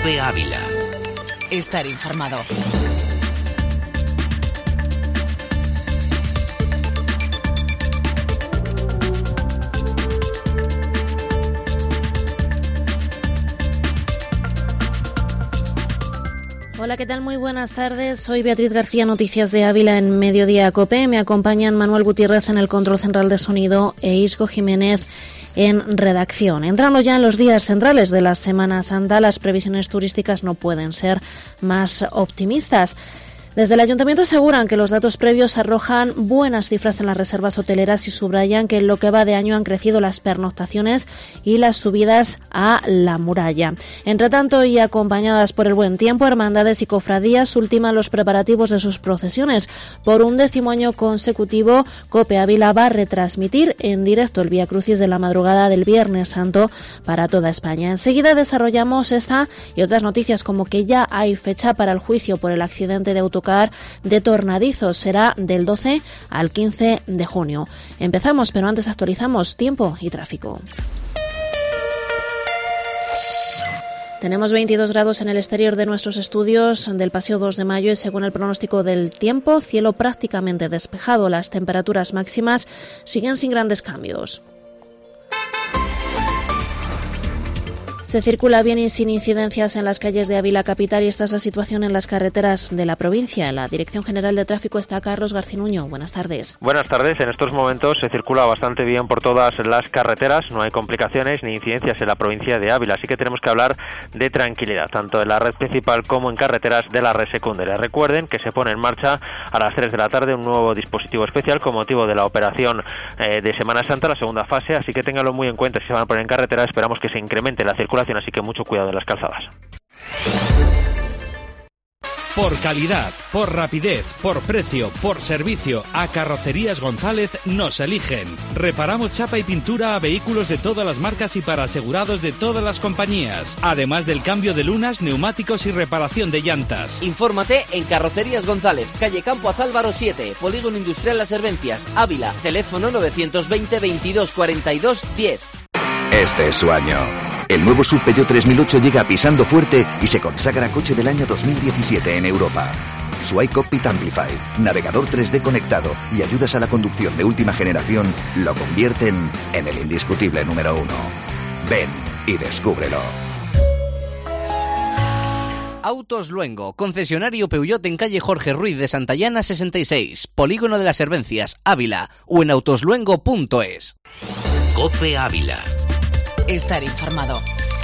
COPE Ávila. Estar informado. Hola, ¿qué tal? Muy buenas tardes. Soy Beatriz García, Noticias de Ávila en Mediodía COPE. Me acompañan Manuel Gutiérrez en el control central de sonido e Isco Jiménez en redacción. Entrando ya en los días centrales de la Semana Santa, las previsiones turísticas no pueden ser más optimistas. Desde el Ayuntamiento aseguran que los datos previos arrojan buenas cifras en las reservas hoteleras y subrayan que en lo que va de año han crecido las pernoctaciones y las subidas a la muralla. Entre tanto, y acompañadas por el buen tiempo, hermandades y cofradías ultiman los preparativos de sus procesiones. Por un 10º año consecutivo, COPE Ávila va a retransmitir en directo el Vía Crucis de la madrugada del Viernes Santo para toda España. Enseguida desarrollamos esta y otras noticias, como que ya hay fecha para el juicio por el accidente de autocar de Tornadizos. Será del 12 al 15 de junio. Empezamos, pero antes actualizamos tiempo y tráfico. Tenemos 22 grados en el exterior de nuestros estudios del Paseo 2 de Mayo y según el pronóstico del tiempo, cielo prácticamente despejado. Las temperaturas máximas siguen sin grandes cambios. Se circula bien y sin incidencias en las calles de Ávila capital y esta es la situación en las carreteras de la provincia. En la Dirección General de Tráfico está Carlos Garcinuño. Buenas tardes. Buenas tardes. En estos momentos se circula bastante bien por todas las carreteras. No hay complicaciones ni incidencias en la provincia de Ávila. Así que tenemos que hablar de tranquilidad, tanto en la red principal como en carreteras de la red secundaria. Recuerden que se pone en marcha a las 3 de la tarde un nuevo dispositivo especial con motivo de la operación de Semana Santa, la segunda fase. Así que ténganlo muy en cuenta si se van a poner en carretera. Esperamos que se incremente la circulación, así que mucho cuidado en las calzadas. Por calidad, por rapidez, por precio, por servicio, a Carrocerías González nos eligen. Reparamos chapa y pintura a vehículos de todas las marcas y para asegurados de todas las compañías. Además del cambio de lunas, neumáticos y reparación de llantas. Infórmate en Carrocerías González, calle Campo Azálvaro 7, Polígono Industrial Las Servencias, Ávila. Teléfono 920 22 42 10. Este es su año. El nuevo SUV Peugeot 3008 llega pisando fuerte y se consagra coche del año 2017 en Europa. Su iCockpit Amplify, navegador 3D conectado y ayudas a la conducción de última generación lo convierten en el indiscutible número 1. Ven y descúbrelo. Autos Luengo, concesionario Peugeot en calle Jorge Ruiz de Santayana 66, Polígono de las Servencias, Ávila, o en autosluengo.es. COPE Ávila. Estar informado.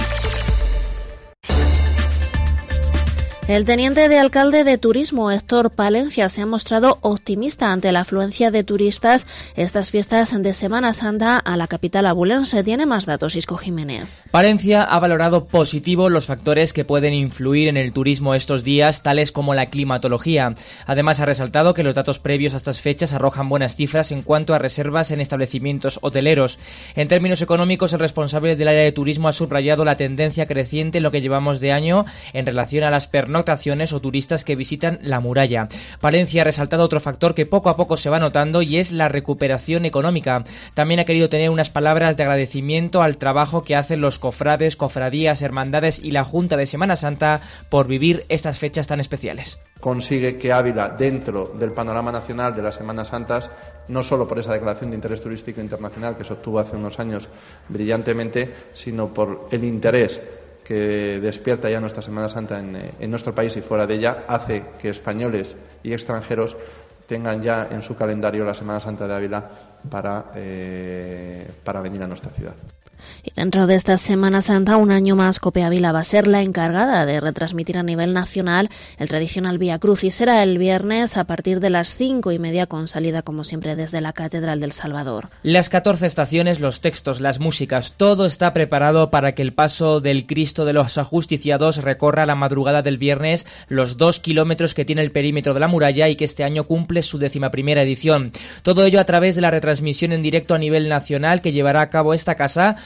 El teniente de alcalde de Turismo, Héctor Palencia, se ha mostrado optimista ante la afluencia de turistas estas fiestas de Semana Santa a la capital abulense. Tiene más datos, Isco Jiménez. Palencia ha valorado positivo los factores que pueden influir en el turismo estos días, tales como la climatología. Además, ha resaltado que los datos previos a estas fechas arrojan buenas cifras en cuanto a reservas en establecimientos hoteleros. En términos económicos, el responsable del área de turismo ha subrayado la tendencia creciente en lo que llevamos de año en relación a las pernoctaciones o turistas que visitan la muralla. Palencia ha resaltado otro factor que poco a poco se va notando y es la recuperación económica. También ha querido tener unas palabras de agradecimiento al trabajo que hacen los cofrades, cofradías, hermandades y la Junta de Semana Santa por vivir estas fechas tan especiales. Consigue que Ávila, dentro del panorama nacional de las Semanas Santas, no solo por esa declaración de interés turístico internacional que se obtuvo hace unos años brillantemente, sino por el interés que despierta ya nuestra Semana Santa en nuestro país y fuera de ella, hace que españoles y extranjeros tengan ya en su calendario la Semana Santa de Ávila para venir a nuestra ciudad. Y dentro de esta Semana Santa, un año más, COPE Ávila va a ser la encargada de retransmitir a nivel nacional el tradicional Vía Crucis. Será el viernes a partir de las 5:30 con salida, como siempre, desde la Catedral del Salvador. Las 14 estaciones, los textos, las músicas, todo está preparado para que el paso del Cristo de los Ajusticiados recorra la madrugada del viernes los 2 kilómetros que tiene el perímetro de la muralla y que este año cumple su 11ª edición. Todo ello a través de la retransmisión en directo a nivel nacional que llevará a cabo esta casa con 2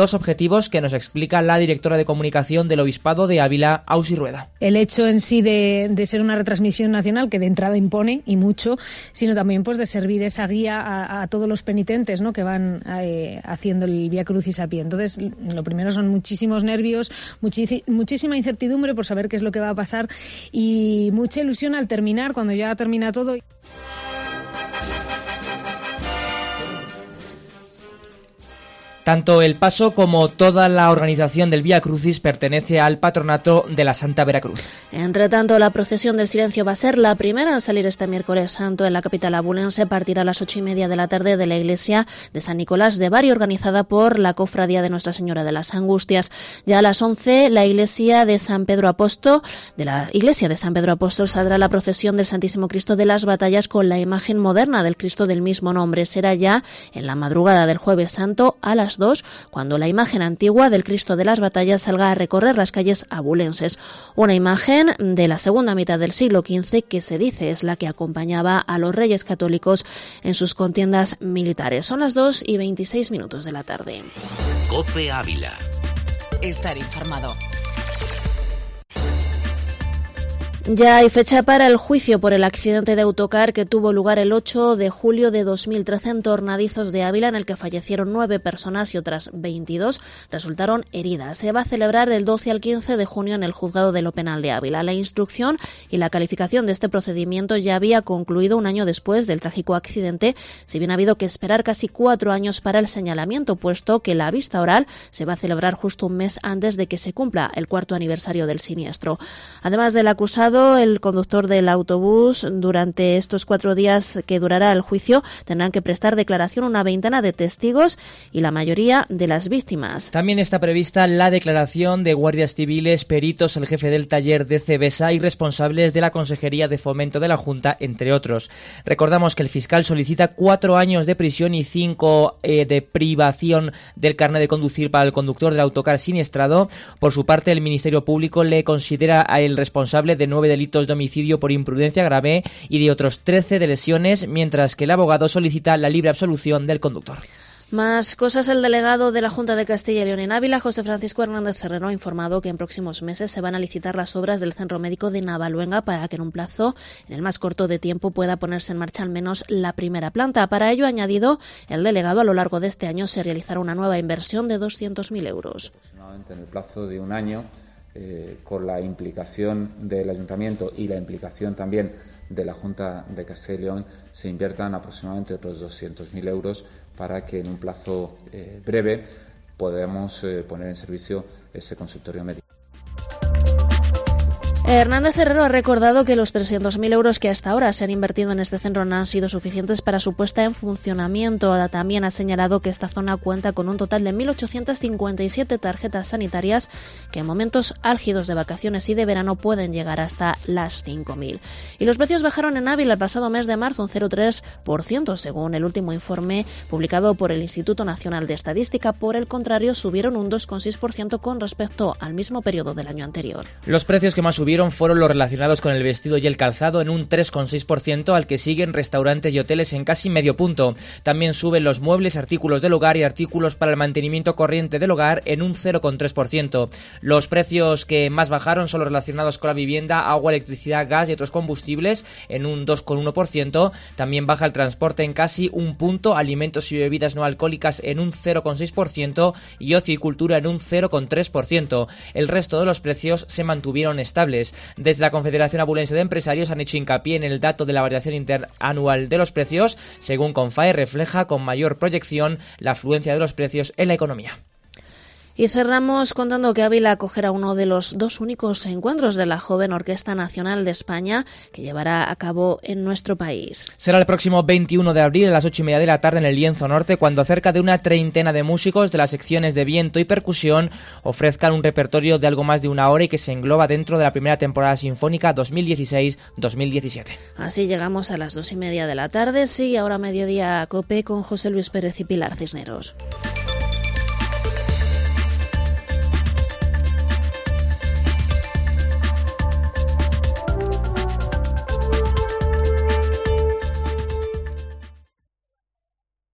dos objetivos que nos explica la directora de comunicación del Obispado de Ávila, Ausi Rueda. El hecho en sí de ser una retransmisión nacional que de entrada impone, y mucho, sino también pues de servir esa guía a todos los penitentes, ¿no?, que van haciendo el Vía Crucis a pie. Entonces, lo primero son muchísimos nervios, muchísima incertidumbre por saber qué es lo que va a pasar y mucha ilusión al terminar, cuando ya termina todo. Tanto el paso como toda la organización del Vía Crucis pertenece al patronato de la Santa Veracruz. Entre tanto, la procesión del silencio va a ser la primera en salir este miércoles santo en la capital abulense. Partirá a las 8:30 de la tarde de la iglesia de San Nicolás de Bari, organizada por la Cofradía de Nuestra Señora de las Angustias. Ya a las 11, la iglesia de San Pedro Apóstol, saldrá la procesión del Santísimo Cristo de las Batallas con la imagen moderna del Cristo del mismo nombre. Será ya en la madrugada del Jueves Santo a las 2, cuando la imagen antigua del Cristo de las Batallas salga a recorrer las calles abulenses. Una imagen de la segunda mitad del siglo XV que se dice es la que acompañaba a los reyes católicos en sus contiendas militares. Son las 2:26 de la tarde. COPE Ávila. Estar informado. Ya hay fecha para el juicio por el accidente de autocar que tuvo lugar el 8 de julio de 2013 en Tornadizos de Ávila, en el que fallecieron 9 personas y otras 22 resultaron heridas. Se va a celebrar del 12 al 15 de junio en el Juzgado de lo Penal de Ávila. La instrucción y la calificación de este procedimiento ya había concluido un año después del trágico accidente, si bien ha habido que esperar casi 4 años para el señalamiento, puesto que la vista oral se va a celebrar justo un mes antes de que se cumpla el 4º aniversario del siniestro. Además del acusado, el conductor del autobús, durante estos 4 días que durará el juicio, tendrán que prestar declaración una veintena de testigos y la mayoría de las víctimas. También está prevista la declaración de guardias civiles, peritos, el jefe del taller de Cebesa y responsables de la Consejería de Fomento de la Junta, entre otros. Recordamos que el fiscal solicita 4 años de prisión y 5 de privación del carnet de conducir para el conductor del autocar siniestrado. Por su parte, el Ministerio Público le considera a el responsable de 9 delitos de homicidio por imprudencia grave y de otros 13 de lesiones, mientras que el abogado solicita la libre absolución del conductor. Más cosas. El delegado de la Junta de Castilla y León en Ávila, José Francisco Hernández Herrero, ha informado que en próximos meses se van a licitar las obras del Centro Médico de Navaluenga para que en un plazo, en el más corto de tiempo, pueda ponerse en marcha al menos la primera planta. Para ello, ha añadido el delegado, a lo largo de este año se realizará una nueva inversión de 200.000 euros. Aproximadamente en el plazo de un año, con la implicación del Ayuntamiento y la implicación también de la Junta de Castilla y León, se inviertan aproximadamente otros 200.000 euros para que en un plazo breve podamos poner en servicio ese consultorio médico. Hernández Herrero ha recordado que los 300.000 euros que hasta ahora se han invertido en este centro no han sido suficientes para su puesta en funcionamiento. También ha señalado que esta zona cuenta con un total de 1.857 tarjetas sanitarias que en momentos álgidos de vacaciones y de verano pueden llegar hasta las 5.000. Y los precios bajaron en Ávila el pasado mes de marzo un 0,3%, según el último informe publicado por el Instituto Nacional de Estadística. Por el contrario, subieron un 2,6% con respecto al mismo periodo del año anterior. Los precios que más subieron fueron los relacionados con el vestido y el calzado en un 3,6%, al que siguen restaurantes y hoteles en casi medio punto. También suben los muebles, artículos del hogar y artículos para el mantenimiento corriente del hogar en un 0,3%. Los precios que más bajaron son los relacionados con la vivienda, agua, electricidad, gas y otros combustibles en un 2,1%. También baja el transporte en casi un punto, alimentos y bebidas no alcohólicas en un 0,6% y ocio y cultura en un 0,3%. El resto de los precios se mantuvieron estables. Desde la Confederación Abulense de Empresarios han hecho hincapié en el dato de la variación interanual de los precios. Según CONFAE, refleja con mayor proyección la afluencia de los precios en la economía. Y cerramos contando que Ávila acogerá uno de los 2 únicos encuentros de la Joven Orquesta Nacional de España que llevará a cabo en nuestro país. Será el próximo 21 de abril a las 8:30 de la tarde en el Lienzo Norte, cuando cerca de una treintena de músicos de las secciones de viento y percusión ofrezcan un repertorio de algo más de 1 hora y que se engloba dentro de la primera temporada sinfónica 2016-2017. Así llegamos a las 2:30 de la tarde. Sigue ahora Mediodía COPE con José Luis Pérez y Pilar Cisneros.